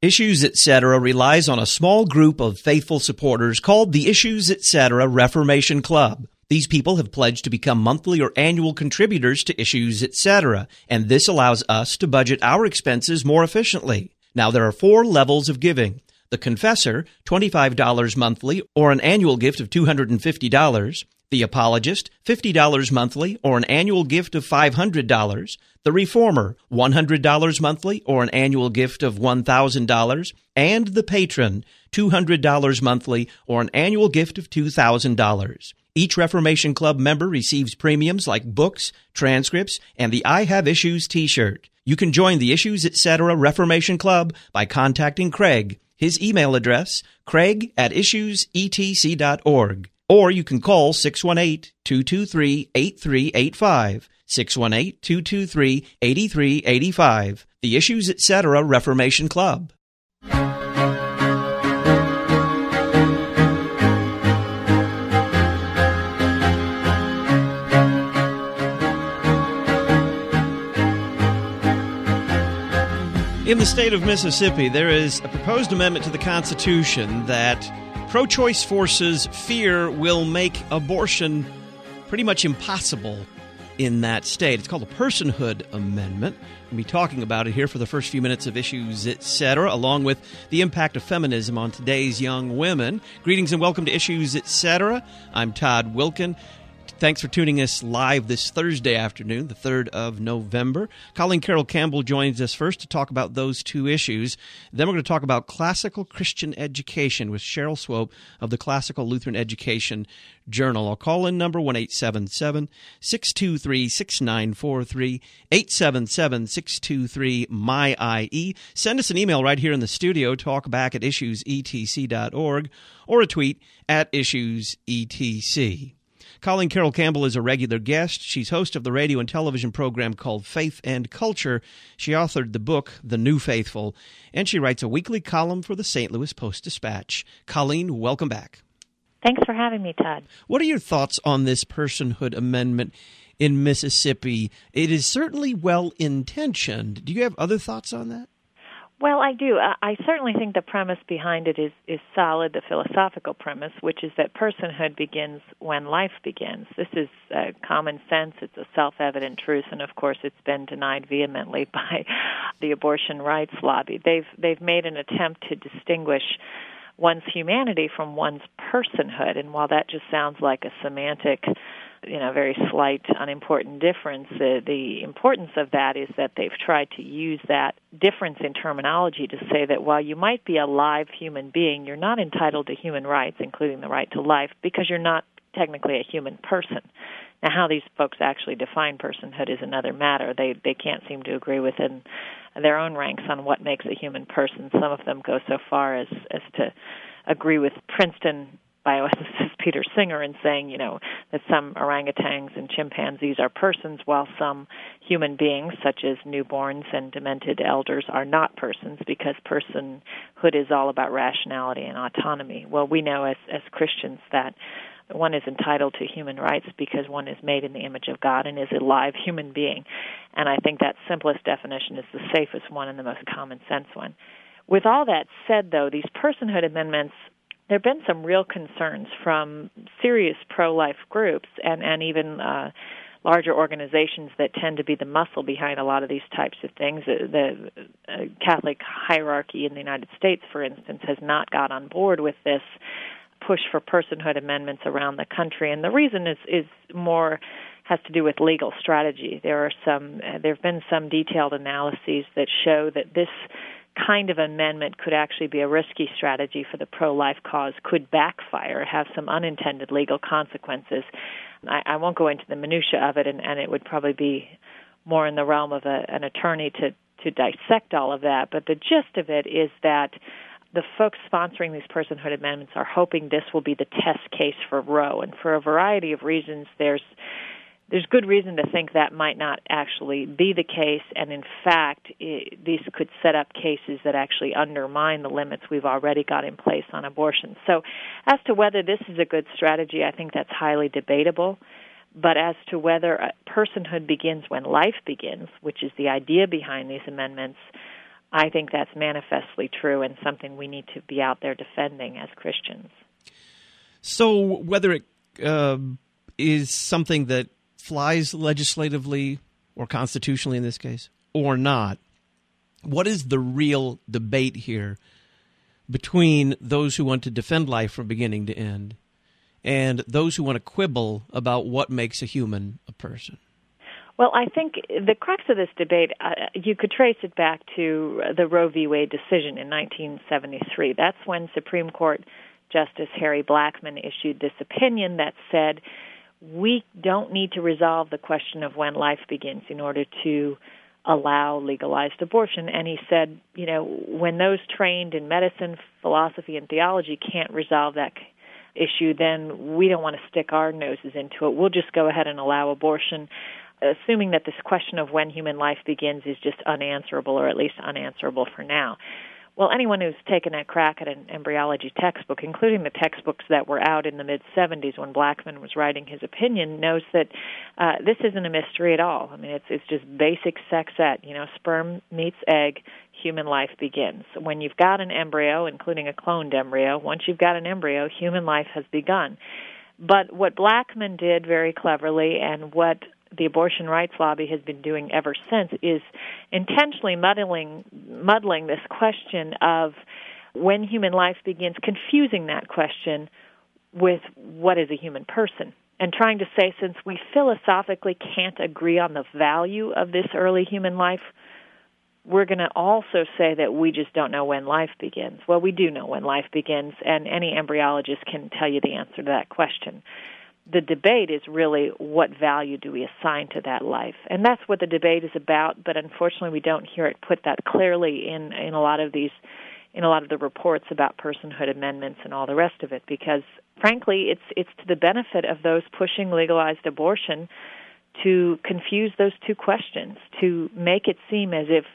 Issues Etc. relies on a small group of faithful supporters called the Issues Etc. Reformation Club. These people have pledged to become monthly or annual contributors to Issues Etc., and this allows us to budget our expenses more efficiently. Now, there are 4 levels of giving. The Confessor, $25 monthly or an annual gift of $250. The Apologist, $50 monthly or an annual gift of $500. The Reformer, $100 monthly or an annual gift of $1,000. And the Patron, $200 monthly or an annual gift of $2,000. Each Reformation Club member receives premiums like books, transcripts, and the I Have Issues t-shirt. You can join the Issues Etc. Reformation Club by contacting Craig. His email address, craig@issuesetc.org. Or you can call 618-223-8385, 618-223-8385, the Issues Etc. Reformation Club. In the state of Mississippi, there is a proposed amendment to the Constitution that pro-choice forces fear will make abortion pretty much impossible in that state. It's called the Personhood Amendment. We'll be talking about it here for the first few minutes of Issues Etc., along with the impact of feminism on today's young women. Greetings and welcome to Issues Etc. I'm Todd Wilkin. Thanks for tuning us live this Thursday afternoon, the 3rd of November. Colleen Carroll Campbell joins us first to talk about those 2 issues. Then we're going to talk about classical Christian education with Cheryl Swope of the Classical Lutheran Education Journal. Our call-in number, 1-877-623-6943, 877-623-MY-IE. Send us an email right here in the studio, talkback@issuesetc.org, or a tweet @issuesetc. Colleen Carroll Campbell is a regular guest. She's host of the radio and television program called Faith and Culture. She authored the book, The New Faithful, and she writes a weekly column for the St. Louis Post-Dispatch. Colleen, welcome back. Thanks for having me, Todd. What are your thoughts on this Personhood Amendment in Mississippi? It is certainly well-intentioned. Do you have other thoughts on that? Well, I do. I certainly think the premise behind it is solid, the philosophical premise, which is that personhood begins when life begins. This is common sense. It's a self-evident truth, and of course it's been denied vehemently by the abortion rights lobby. They've made an attempt to distinguish one's humanity from one's personhood, and while that just sounds like a semantic, very slight, unimportant difference, the importance of that is that they've tried to use that difference in terminology to say that while you might be a live human being, you're not entitled to human rights, including the right to life, because you're not technically a human person. Now, how these folks actually define personhood is another matter. They can't seem to agree within their own ranks on what makes a human person. Some of them go so far as to agree with Princeton bioethicist Peter Singer in saying, that some orangutans and chimpanzees are persons, while some human beings, such as newborns and demented elders, are not persons, because personhood is all about rationality and autonomy. Well, we know as Christians that one is entitled to human rights because one is made in the image of God and is a live human being. And I think that simplest definition is the safest one and the most common sense one. With all that said, though, these personhood amendments, there have been some real concerns from serious pro-life groups and even larger organizations that tend to be the muscle behind a lot of these types of things. The Catholic hierarchy in the United States, for instance, has not got on board with this push for personhood amendments around the country, and the reason is more has to do with legal strategy. There have been some detailed analyses that show that this kind of amendment could actually be a risky strategy for the pro-life cause, could backfire, have some unintended legal consequences. I won't go into the minutia of it, and it would probably be more in the realm of an attorney to dissect all of that. But the gist of it is that the folks sponsoring these personhood amendments are hoping this will be the test case for Roe. And for a variety of reasons, there's good reason to think that might not actually be the case, and in fact, these could set up cases that actually undermine the limits we've already got in place on abortion. So as to whether this is a good strategy, I think that's highly debatable. But as to whether personhood begins when life begins, which is the idea behind these amendments, I think that's manifestly true and something we need to be out there defending as Christians. So whether it is something that flies legislatively or constitutionally in this case or not, what is the real debate here between those who want to defend life from beginning to end and those who want to quibble about what makes a human a person? Well, I think the crux of this debate, you could trace it back to the Roe v. Wade decision in 1973. That's when Supreme Court Justice Harry Blackmun issued this opinion that said we don't need to resolve the question of when life begins in order to allow legalized abortion. And he said, when those trained in medicine, philosophy, and theology can't resolve that issue, then we don't want to stick our noses into it. We'll just go ahead and allow abortion, assuming that this question of when human life begins is just unanswerable, or at least unanswerable for now. Well, anyone who's taken a crack at an embryology textbook, including the textbooks that were out in the mid-'70s when Blackmun was writing his opinion, knows that this isn't a mystery at all. I mean, it's just basic sex ed. Sperm meets egg, human life begins. When you've got an embryo, including a cloned embryo, once you've got an embryo, human life has begun. But what Blackmun did very cleverly, and what the abortion rights lobby has been doing ever since, is intentionally muddling this question of when human life begins, confusing that question with what is a human person, and trying to say, since we philosophically can't agree on the value of this early human life, we're going to also say that we just don't know when life begins. Well, we do know when life begins, and any embryologist can tell you the answer to that question. The debate is really, what value do we assign to that life? And that's what the debate is about, but unfortunately we don't hear it put that clearly in a lot of the reports about personhood amendments and all the rest of it, because frankly it's to the benefit of those pushing legalized abortion to confuse those two questions, to make it seem as if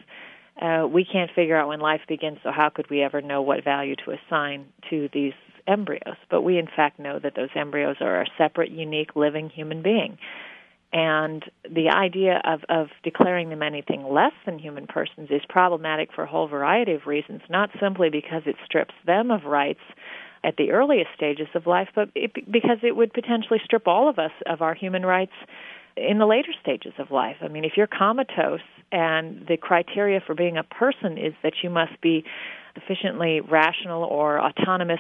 we can't figure out when life begins, so how could we ever know what value to assign to these embryos? But we, in fact, know that those embryos are a separate, unique, living human being. And the idea of declaring them anything less than human persons is problematic for a whole variety of reasons, not simply because it strips them of rights at the earliest stages of life, but because it would potentially strip all of us of our human rights in the later stages of life. I mean, if you're comatose and the criteria for being a person is that you must be sufficiently rational or autonomous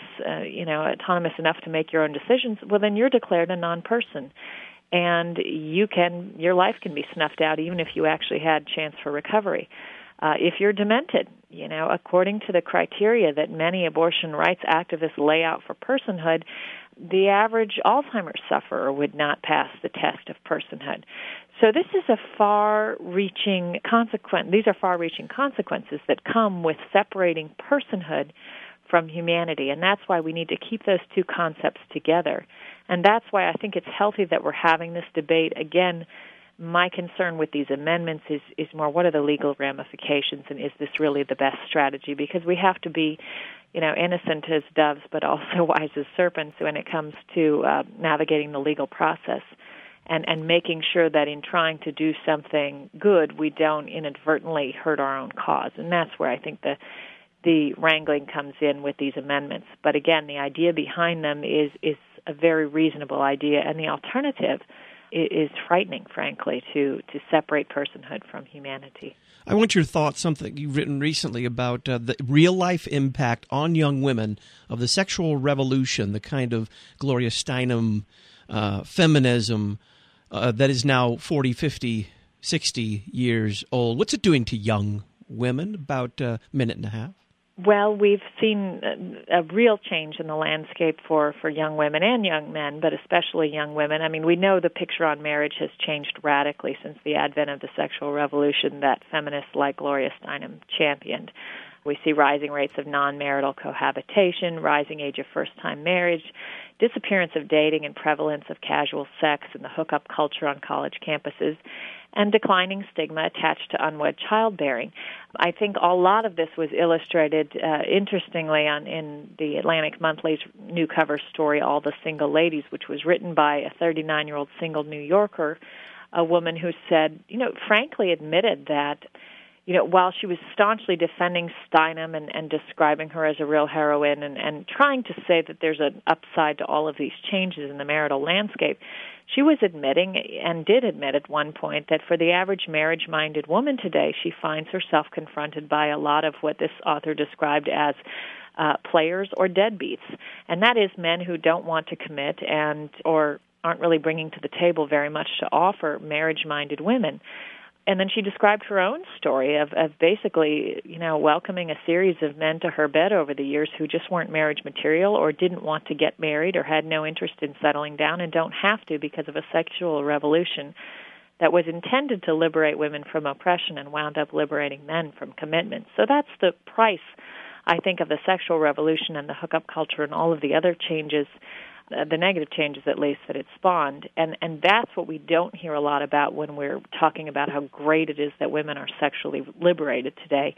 enough to make your own decisions, well, then you're declared a non-person. And your life can be snuffed out even if you actually had chance for recovery. If you're demented, according to the criteria that many abortion rights activists lay out for personhood, the average Alzheimer's sufferer would not pass the test of personhood. So this is a far-reaching consequence. These are far-reaching consequences that come with separating personhood from humanity, and that's why we need to keep those two concepts together. And that's why I think it's healthy that we're having this debate. Again, my concern with these amendments is more, what are the legal ramifications, and is this really the best strategy? Because we have to be, innocent as doves, but also wise as serpents when it comes to navigating the legal process and making sure that in trying to do something good, we don't inadvertently hurt our own cause. And that's where I think the wrangling comes in with these amendments. But again, the idea behind them is a very reasonable idea, and the alternative is frightening, frankly, to separate personhood from humanity. I want your thoughts, something you've written recently about the real-life impact on young women of the sexual revolution, the kind of Gloria Steinem feminism that is now 40, 50, 60 years old. What's it doing to young women? About a minute and a half. Well, we've seen a real change in the landscape for young women and young men, but especially young women. I mean, we know the picture on marriage has changed radically since the advent of the sexual revolution that feminists like Gloria Steinem championed. We see rising rates of non-marital cohabitation, rising age of first-time marriage, disappearance of dating and prevalence of casual sex and the hookup culture on college campuses, and declining stigma attached to unwed childbearing. I think a lot of this was illustrated, interestingly, in the Atlantic Monthly's new cover story, All the Single Ladies, which was written by a 39-year-old single New Yorker, a woman who said, frankly admitted that while she was staunchly defending Steinem and describing her as a real heroine and trying to say that there's an upside to all of these changes in the marital landscape, she was admitting, and did admit at one point, that for the average marriage-minded woman today, she finds herself confronted by a lot of what this author described as players or deadbeats. And that is men who don't want to commit or aren't really bringing to the table very much to offer marriage-minded women. And then she described her own story of basically, welcoming a series of men to her bed over the years who just weren't marriage material or didn't want to get married or had no interest in settling down and don't have to because of a sexual revolution that was intended to liberate women from oppression and wound up liberating men from commitment. So that's the price, I think, of the sexual revolution and the hookup culture and all of the other changes, the negative changes at least, that it spawned. And that's what we don't hear a lot about when we're talking about how great it is that women are sexually liberated today.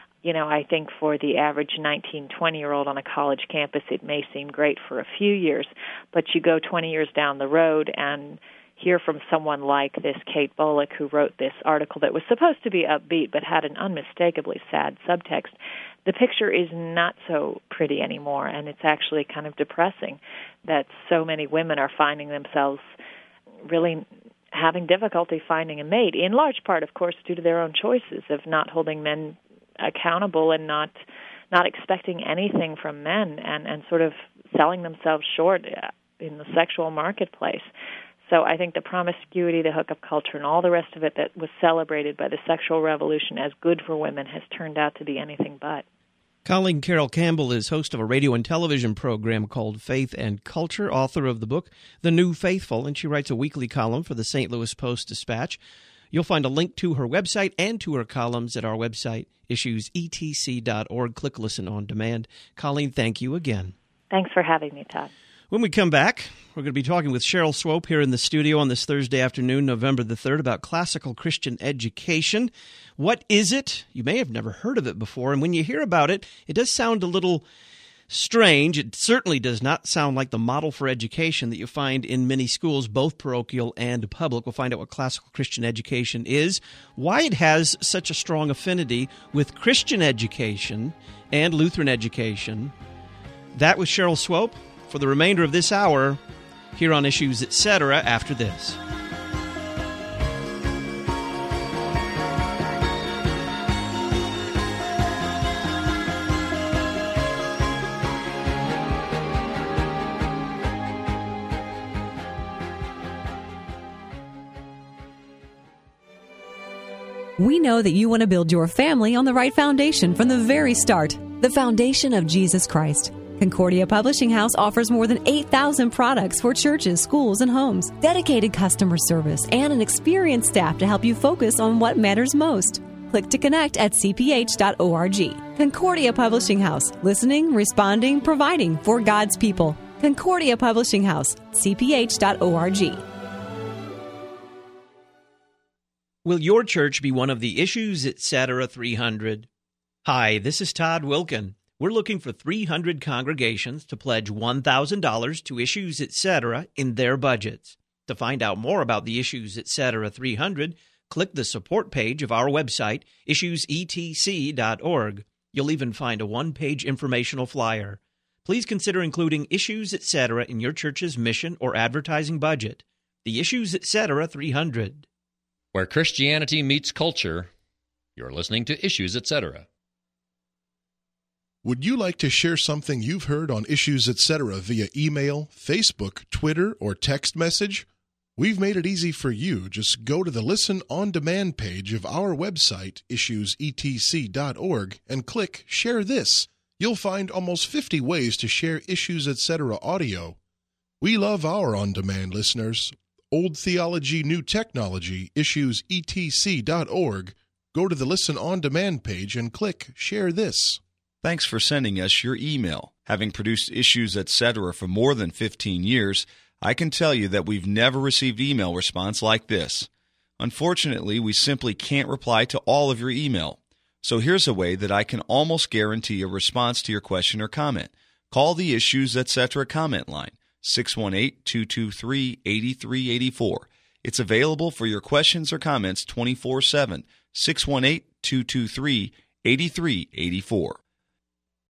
I think for the average 19, 20-year-old on a college campus, it may seem great for a few years, but you go 20 years down the road and hear from someone like this Kate Bullock, who wrote this article that was supposed to be upbeat but had an unmistakably sad subtext. The picture is not so pretty anymore, and it's actually kind of depressing that so many women are finding themselves really having difficulty finding a mate, in large part, of course, due to their own choices of not holding men accountable and not expecting anything from men and sort of selling themselves short in the sexual marketplace. So I think the promiscuity, the hookup culture, and all the rest of it that was celebrated by the sexual revolution as good for women has turned out to be anything but. Colleen Carroll Campbell is host of a radio and television program called Faith and Culture, author of the book The New Faithful, and she writes a weekly column for the St. Louis Post-Dispatch. You'll find a link to her website and to her columns at our website, issuesetc.org. Click Listen on Demand. Colleen, thank you again. Thanks for having me, Todd. When we come back, we're going to be talking with Cheryl Swope here in the studio on this Thursday afternoon, November the 3rd, about classical Christian education. What is it? You may have never heard of it before, and when you hear about it, it does sound a little strange. It certainly does not sound like the model for education that you find in many schools, both parochial and public. We'll find out what classical Christian education is, why it has such a strong affinity with Christian education and Lutheran education. That was Cheryl Swope. For the remainder of this hour, here on Issues Etc. after this. We know that you want to build your family on the right foundation from the very start, the foundation of Jesus Christ. Concordia Publishing House offers more than 8,000 products for churches, schools, and homes, dedicated customer service, and an experienced staff to help you focus on what matters most. Click to connect at cph.org. Concordia Publishing House, listening, responding, providing for God's people. Concordia Publishing House, cph.org. Will your church be one of the Issues Etc. 300? Hi, this is Todd Wilkin. We're looking for 300 congregations to pledge $1,000 to Issues Etc. in their budgets. To find out more about the Issues Etc. 300, click the support page of our website, issuesetc.org. You'll even find a one-page informational flyer. Please consider including Issues Etc. in your church's mission or advertising budget. The Issues Etc. 300. Where Christianity meets culture, you're listening to Issues Etc. Would you like to share something you've heard on Issues Etc. via email, Facebook, Twitter, or text message? We've made it easy for you. Just go to the Listen on Demand page of our website, issuesetc.org, and click Share This. You'll find almost 50 ways to share Issues Etc. audio. We love our on-demand listeners. Old Theology, New Technology, issuesetc.org. Go to the Listen on Demand page and click Share This. Thanks for sending us your email. Having produced Issues Etc. for more than 15 years, I can tell you that we've never received email response like this. Unfortunately, we simply can't reply to all of your email. So here's a way that I can almost guarantee a response to your question or comment. Call the Issues Etc. comment line, 618-223-8384. It's available for your questions or comments 24/7, 618 223-8384.